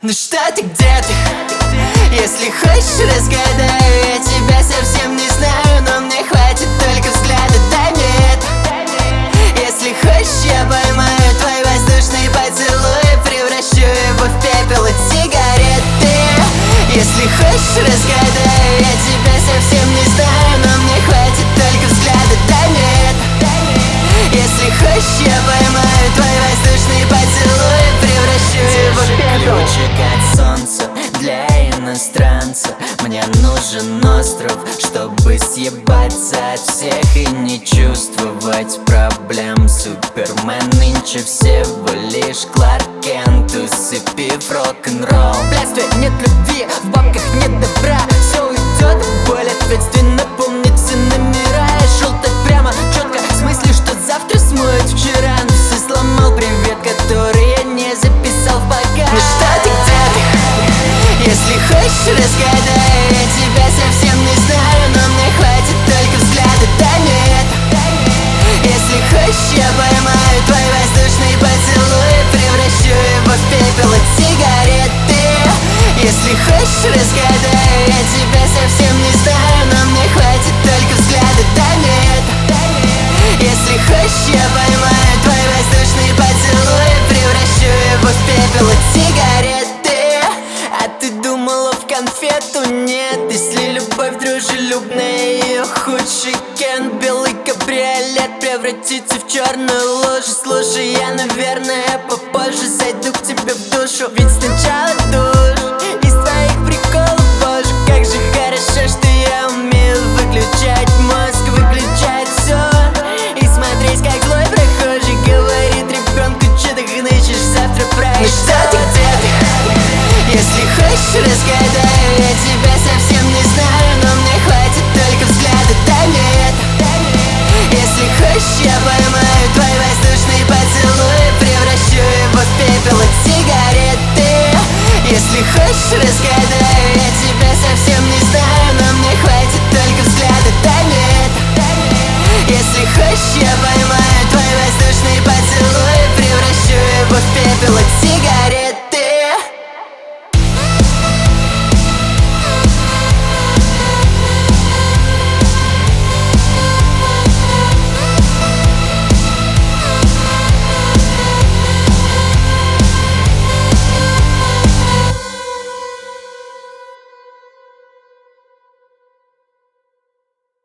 Ну что ты, где ты? Если хочешь, разгадаю. Я тебя совсем не знаю, но мне хватит только взгляда. Дай мне это. Если хочешь, я поймаю твой воздушный поцелуй, превращу его в пепел от сигареты. Если хочешь, разгадаю. Я тебя совсем не знаю, но мне хватит только взгляда. Дай мне это. Если хочешь, я поймаю твой воздушный поцелуй, превращу его в пепел. Ключик от солнца для иностранца. Мне нужен остров, чтобы съебаться от всех и не чувствовать проблем. Супермен нынче всего лишь Кларк Кент, усыпив рок-н-ролл. В блядстве нет любви, в бабках нет добра. Все уйдет в боль, ответственно помнится номера. Я шел так прямо, четко, в смысле, что завтра смоет вчера. Но все сломал, привет, который я не записал в пока. Ну что ты, где ты? Если хочешь, разгадаю. Я тебя совсем не знаю, но мне хватит только взгляда. Дай мне это. Если хочешь, я поймаю твой воздушный поцелуй, превращу его в пепел от сигареты. Если хочешь, разгадаю. Я тебя совсем не знаю, но мне хватит только взгляда. Дай мне это. Если хочешь, я поймаю твой воздушный поцелуй, превращу его в пепел от сигареты. А ты думала в конфету? Нет. Если любовь дружелюбная, ее худший Кен. Белый кабриолет превратится в черную лужу. Слушай, я, наверное, попозже зайду к тебе в душу. Ведь сначала душ из твоих приколов. Боже, как же хорошо, что я умею выключать мозг, выключать все и смотреть, как злой прохожий говорит ребенку: че ты хнычешь, завтра проешь. Ну что ты, где ты? Если хочешь, разгадаю. Я тебя совсем не знаю, но мне хватит только взгляда. Дай мне это. Если хочешь, я поймаю твой воздушный поцелуй, превращу его в пепел от сигареты. Если хочешь, разгадаю.